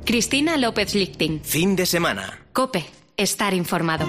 Cristina López Lichting. Fin de semana. COPE. Estar informado.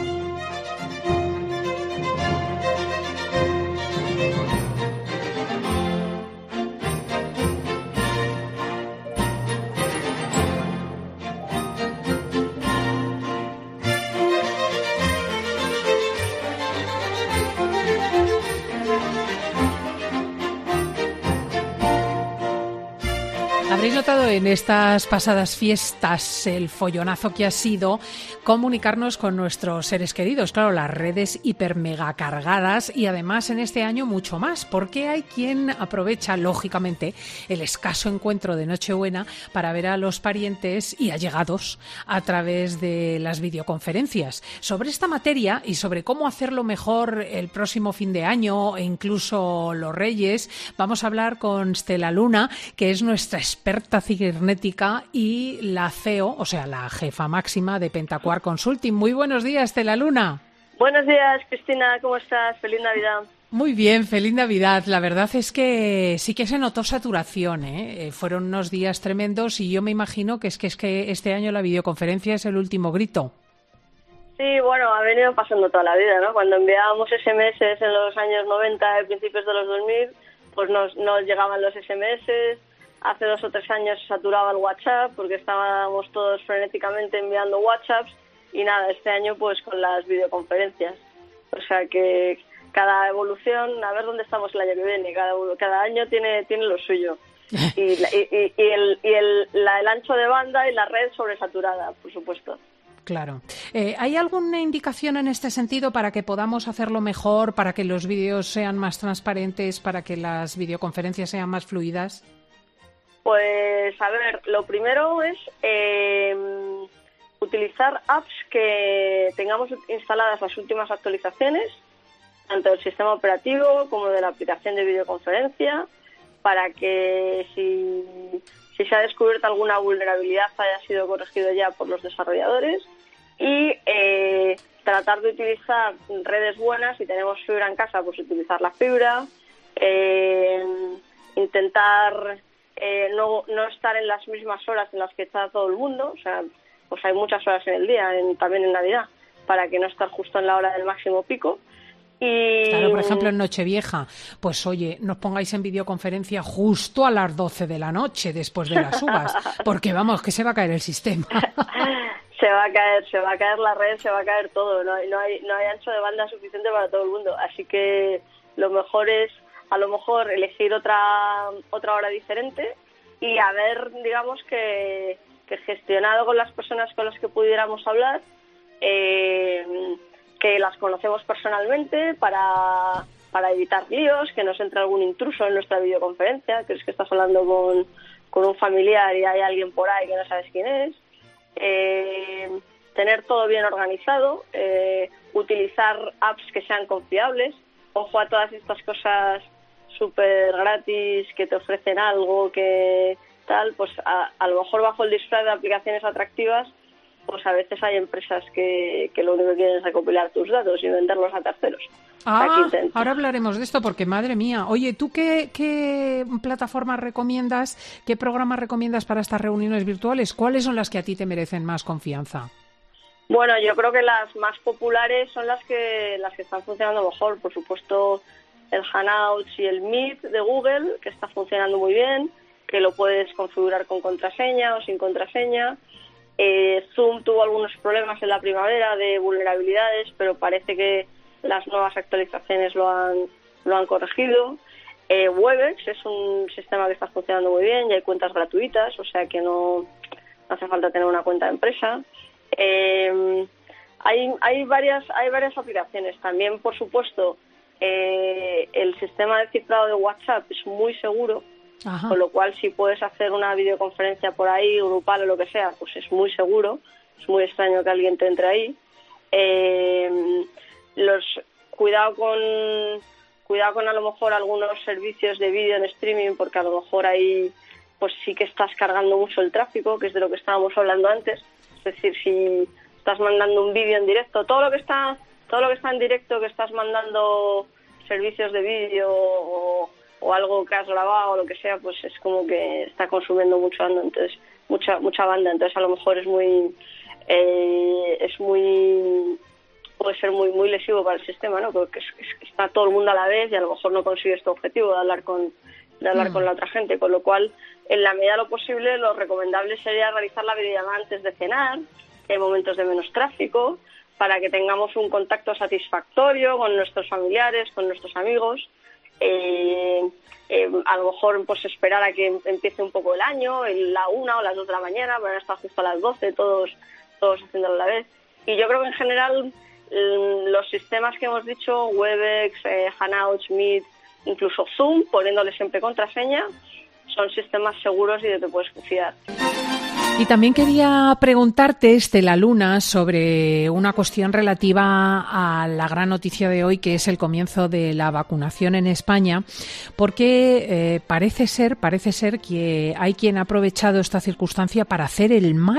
Habréis notado en estas pasadas fiestas el follonazo que ha sido comunicarnos con nuestros seres queridos. Claro, las redes hiper mega cargadas y además en este año mucho más, porque hay quien aprovecha, lógicamente, el escaso encuentro de Nochebuena para ver a los parientes y allegados a través de las videoconferencias. Sobre esta materia y sobre cómo hacerlo mejor el próximo fin de año e incluso los Reyes, vamos a hablar con Stella Luna, que es nuestra experta cibernética y la CEO, o sea, la jefa máxima de Pentacuar Consulting. Muy buenos días, Stella Luna. Buenos días, Cristina, ¿cómo estás? Feliz Navidad. Muy bien, feliz Navidad. La verdad es que sí que se notó saturación, ¿eh? Fueron unos días tremendos y yo me imagino que es que este año la videoconferencia es el último grito. Sí, bueno, ha venido pasando toda la vida, ¿no? Cuando enviábamos SMS en los años 90 y principios de los 2000, pues nos llegaban los SMS. Hace 2 o 3 años se saturaba el WhatsApp porque estábamos todos frenéticamente enviando WhatsApps y nada, este año pues con las videoconferencias. O sea que cada evolución, a ver dónde estamos el año que viene, cada año tiene lo suyo. Y el ancho de banda y la red sobresaturada, por supuesto. Claro. ¿Hay alguna indicación en este sentido para que podamos hacerlo mejor, para que los vídeos sean más transparentes, para que las videoconferencias sean más fluidas? Pues, a ver, lo primero es utilizar apps que tengamos instaladas las últimas actualizaciones, tanto del sistema operativo como de la aplicación de videoconferencia, para que si se ha descubierto alguna vulnerabilidad haya sido corregido ya por los desarrolladores y tratar de utilizar redes buenas. Si tenemos fibra en casa, pues utilizar la fibra, intentar no estar en las mismas horas en las que está todo el mundo, o sea, pues hay muchas horas en el día, también en Navidad, para que no estar justo en la hora del máximo pico. Y claro, por ejemplo, en Nochevieja, pues oye, nos pongáis en videoconferencia justo a las 12 de la noche después de las uvas, porque vamos, que se va a caer el sistema. Se va a caer la red, se va a caer todo, no hay ancho de banda suficiente para todo el mundo, así que lo mejor es a lo mejor elegir otra hora diferente y haber, digamos, que gestionado con las personas con las que pudiéramos hablar, que las conocemos personalmente para evitar líos, que nos entre algún intruso en nuestra videoconferencia, que es que estás hablando con un familiar y hay alguien por ahí que no sabes quién es, tener todo bien organizado, utilizar apps que sean confiables, ojo a todas estas cosas súper gratis que te ofrecen algo que tal, pues a lo mejor bajo el disfraz de aplicaciones atractivas, pues a veces hay empresas que lo único que quieren es recopilar tus datos y venderlos a terceros. Ahora hablaremos de esto porque, madre mía, oye, ¿tú qué plataformas recomiendas, qué programas recomiendas para estas reuniones virtuales? ¿Cuáles son las que a ti te merecen más confianza? Bueno, yo creo que las más populares son las que están funcionando mejor. Por supuesto, el Hangouts y el Meet de Google, que está funcionando muy bien, que lo puedes configurar con contraseña o sin contraseña. Zoom tuvo algunos problemas en la primavera de vulnerabilidades, pero parece que las nuevas actualizaciones lo han corregido. Webex es un sistema que está funcionando muy bien y hay cuentas gratuitas, o sea que no hace falta tener una cuenta de empresa. Hay varias aplicaciones. También, por supuesto, el sistema de cifrado de WhatsApp es muy seguro. Ajá. Con lo cual, si puedes hacer una videoconferencia por ahí, grupal o lo que sea, pues es muy seguro. Es muy extraño que alguien te entre ahí. Cuidado con a lo mejor algunos servicios de vídeo en streaming, porque a lo mejor ahí pues sí que estás cargando mucho el tráfico, que es de lo que estábamos hablando antes. Es decir, si estás mandando un vídeo en directo, todo lo que está en directo, que estás mandando servicios de vídeo o algo que has grabado o lo que sea, pues es como que está consumiendo mucho ando. Entonces mucha banda, entonces a lo mejor puede ser muy lesivo para el sistema, ¿no? Porque está todo el mundo a la vez y a lo mejor no consigues tu objetivo de hablar con la otra gente, con lo cual, en la medida de lo posible, lo recomendable sería realizar la videollamada antes de cenar, en momentos de menos tráfico, para que tengamos un contacto satisfactorio con nuestros familiares, con nuestros amigos. A lo mejor pues esperar a que empiece un poco el año, la 1 o las 2 de la mañana, para estar justo a las 12, todos haciéndolo a la vez. Y yo creo que en general los sistemas que hemos dicho, Webex, Hangouts, Meet, incluso Zoom, poniéndole siempre contraseña, son sistemas seguros y de que te puedes fiar. Y también quería preguntarte, Estela Luna, sobre una cuestión relativa a la gran noticia de hoy, que es el comienzo de la vacunación en España, porque parece ser que hay quien ha aprovechado esta circunstancia para hacer el mal.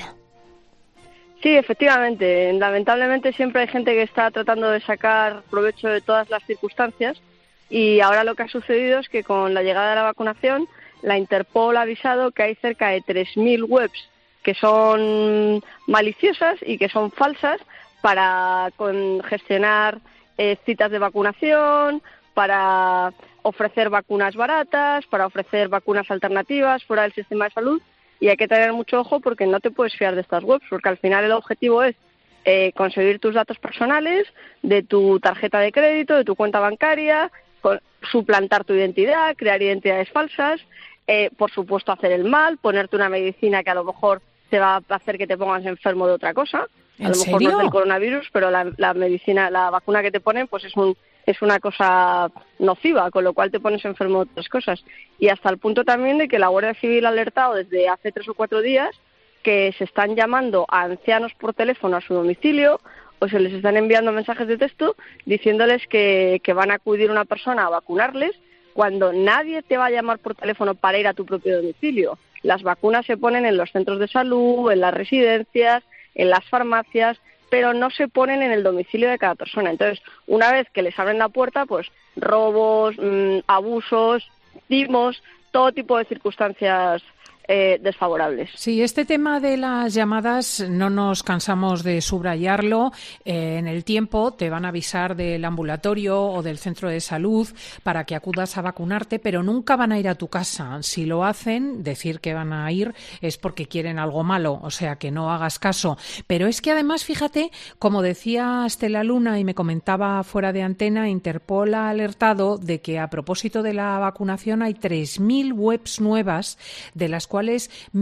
Sí, efectivamente. Lamentablemente siempre hay gente que está tratando de sacar provecho de todas las circunstancias, y ahora lo que ha sucedido es que con la llegada de la vacunación, la Interpol ha avisado que hay cerca de 3.000 webs que son maliciosas y que son falsas para gestionar citas de vacunación, para ofrecer vacunas baratas, para ofrecer vacunas alternativas fuera del sistema de salud, y hay que tener mucho ojo porque no te puedes fiar de estas webs, porque al final el objetivo es conseguir tus datos personales, de tu tarjeta de crédito, de tu cuenta bancaria, suplantar tu identidad, crear identidades falsas, por supuesto hacer el mal, ponerte una medicina que a lo mejor te va a hacer que te pongas enfermo de otra cosa. A lo mejor no es del coronavirus, pero la medicina, la vacuna que te ponen, pues es una cosa nociva, con lo cual te pones enfermo de otras cosas. Y hasta el punto también de que la Guardia Civil ha alertado desde hace 3 o 4 días que se están llamando a ancianos por teléfono a su domicilio, o se les están enviando mensajes de texto diciéndoles que van a acudir una persona a vacunarles, cuando nadie te va a llamar por teléfono para ir a tu propio domicilio. Las vacunas se ponen en los centros de salud, en las residencias, en las farmacias, pero no se ponen en el domicilio de cada persona. Entonces, una vez que les abren la puerta, pues robos, abusos, timos, todo tipo de circunstancias desfavorables. Sí, este tema de las llamadas no nos cansamos de subrayarlo. En el tiempo te van a avisar del ambulatorio o del centro de salud para que acudas a vacunarte, pero nunca van a ir a tu casa. Si lo hacen, decir que van a ir es porque quieren algo malo, o sea, que no hagas caso. Pero es que además, fíjate, como decía Estela Luna y me comentaba fuera de antena, Interpol ha alertado de que a propósito de la vacunación hay 3.000 webs nuevas, de las cuales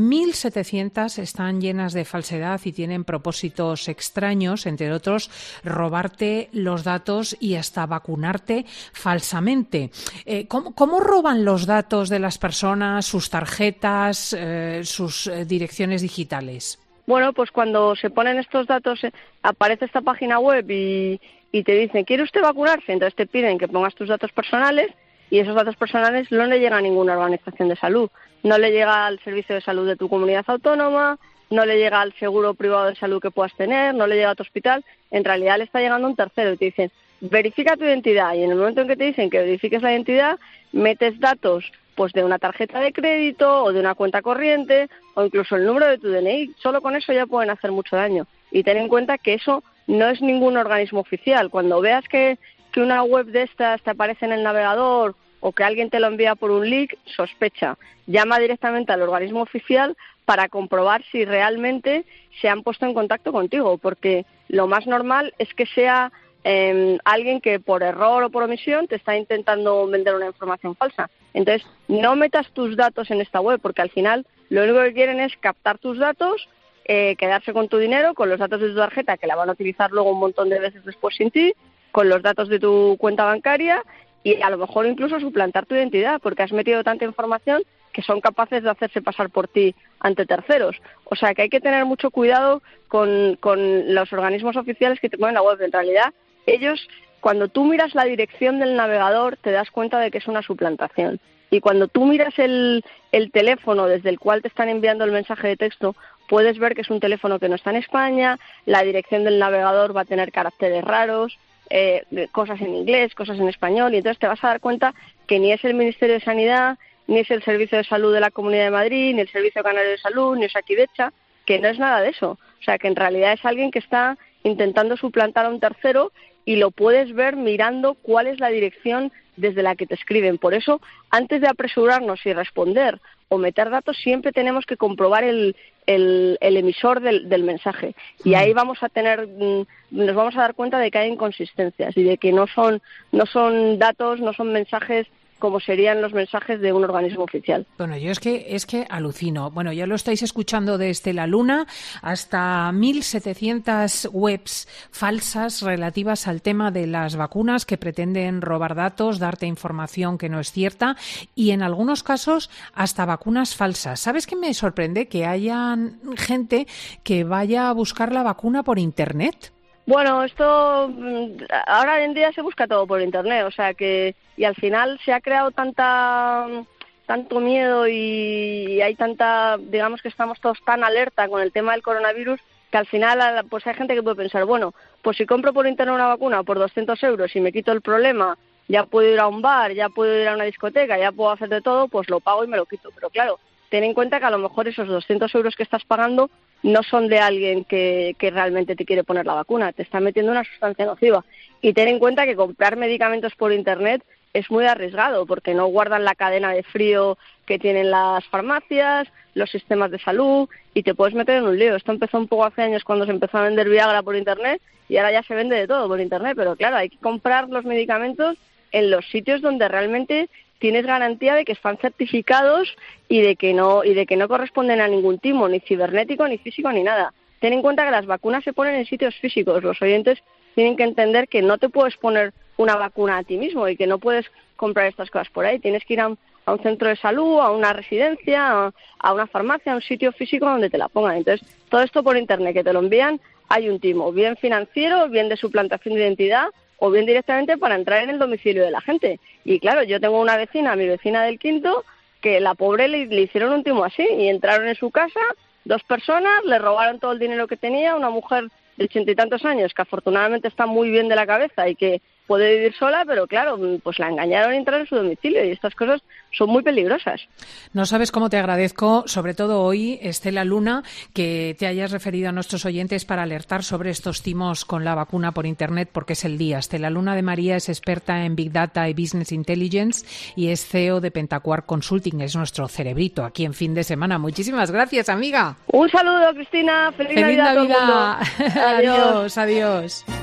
1.700 están llenas de falsedad y tienen propósitos extraños, entre otros robarte los datos y hasta vacunarte falsamente. ¿Cómo roban los datos de las personas, sus tarjetas, sus direcciones digitales? Bueno, pues cuando se ponen estos datos, aparece esta página web y te dicen, ¿quiere usted vacunarse? Entonces te piden que pongas tus datos personales, y esos datos personales no le llegan a ninguna organización de salud. No le llega al servicio de salud de tu comunidad autónoma, no le llega al seguro privado de salud que puedas tener, no le llega a tu hospital. En realidad le está llegando un tercero y te dicen, verifica tu identidad. Y en el momento en que te dicen que verifiques la identidad, metes datos pues de una tarjeta de crédito o de una cuenta corriente o incluso el número de tu DNI. Solo con eso ya pueden hacer mucho daño. Y ten en cuenta que eso no es ningún organismo oficial. Cuando veas que una web de estas te aparece en el navegador o que alguien te lo envía por un link, sospecha. Llama directamente al organismo oficial para comprobar si realmente se han puesto en contacto contigo, porque lo más normal es que sea alguien que por error o por omisión te está intentando vender una información falsa. Entonces, no metas tus datos en esta web, porque al final lo único que quieren es captar tus datos, quedarse con tu dinero, con los datos de tu tarjeta, que la van a utilizar luego un montón de veces después sin ti, con los datos de tu cuenta bancaria, y a lo mejor incluso suplantar tu identidad, porque has metido tanta información que son capaces de hacerse pasar por ti ante terceros. O sea que hay que tener mucho cuidado con los organismos oficiales que te ponen la web. En realidad, ellos, cuando tú miras la dirección del navegador, te das cuenta de que es una suplantación. Y cuando tú miras el teléfono desde el cual te están enviando el mensaje de texto, puedes ver que es un teléfono que no está en España, la dirección del navegador va a tener caracteres raros, cosas en inglés, cosas en español, y entonces te vas a dar cuenta que ni es el Ministerio de Sanidad, ni es el Servicio de Salud de la Comunidad de Madrid, ni el Servicio Canario de Salud, ni Osakidetza, que no es nada de eso. O sea, que en realidad es alguien que está intentando suplantar a un tercero y lo puedes ver mirando cuál es la dirección desde la que te escriben. Por eso, antes de apresurarnos y responder o meter datos, siempre tenemos que comprobar el emisor del mensaje. Y ahí nos vamos a dar cuenta de que hay inconsistencias y de que no son datos, no son mensajes como serían los mensajes de un organismo oficial. Bueno, yo es que alucino. Bueno, ya lo estáis escuchando de Estela Luna, hasta 1.700 webs falsas relativas al tema de las vacunas que pretenden robar datos, darte información que no es cierta y en algunos casos hasta vacunas falsas. ¿Sabes qué me sorprende? Que haya gente que vaya a buscar la vacuna por Internet. Bueno, esto ahora en día se busca todo por Internet, o sea que y al final se ha creado tanto miedo y hay digamos que estamos todos tan alerta con el tema del coronavirus que al final pues hay gente que puede pensar, bueno, pues si compro por Internet una vacuna por 200 euros y me quito el problema, ya puedo ir a un bar, ya puedo ir a una discoteca, ya puedo hacer de todo, pues lo pago y me lo quito. Pero claro, ten en cuenta que a lo mejor esos 200 euros que estás pagando no son de alguien que realmente te quiere poner la vacuna, te está metiendo una sustancia nociva. Y ten en cuenta que comprar medicamentos por Internet es muy arriesgado porque no guardan la cadena de frío que tienen las farmacias, los sistemas de salud y te puedes meter en un lío. Esto empezó un poco hace años cuando se empezó a vender Viagra por Internet y ahora ya se vende de todo por Internet, pero claro, hay que comprar los medicamentos en los sitios donde realmente tienes garantía de que están certificados y de que no corresponden a ningún timo, ni cibernético, ni físico, ni nada. Ten en cuenta que las vacunas se ponen en sitios físicos. Los oyentes tienen que entender que no te puedes poner una vacuna a ti mismo y que no puedes comprar estas cosas por ahí. Tienes que ir a un centro de salud, a una residencia, a una farmacia, a un sitio físico donde te la pongan. Entonces, todo esto por Internet, que te lo envían, hay un timo, bien financiero, bien de suplantación de identidad, o bien directamente para entrar en el domicilio de la gente. Y claro, yo tengo una vecina, mi vecina del Quinto, que la pobre le hicieron un timo así, y entraron en su casa 2 personas, le robaron todo el dinero que tenía, una mujer de 80 y tantos años, que afortunadamente está muy bien de la cabeza y que puede vivir sola, pero claro, pues la engañaron y entraron en su domicilio y estas cosas son muy peligrosas. No sabes cómo te agradezco, sobre todo hoy, Estela Luna, que te hayas referido a nuestros oyentes para alertar sobre estos timos con la vacuna por Internet, porque es el día. Estela Luna de María es experta en Big Data y Business Intelligence y es CEO de Pentacuar Consulting, es nuestro cerebrito aquí en Fin de Semana. Muchísimas gracias, amiga. Un saludo, Cristina. Feliz Navidad a todo el mundo. Adiós, adiós.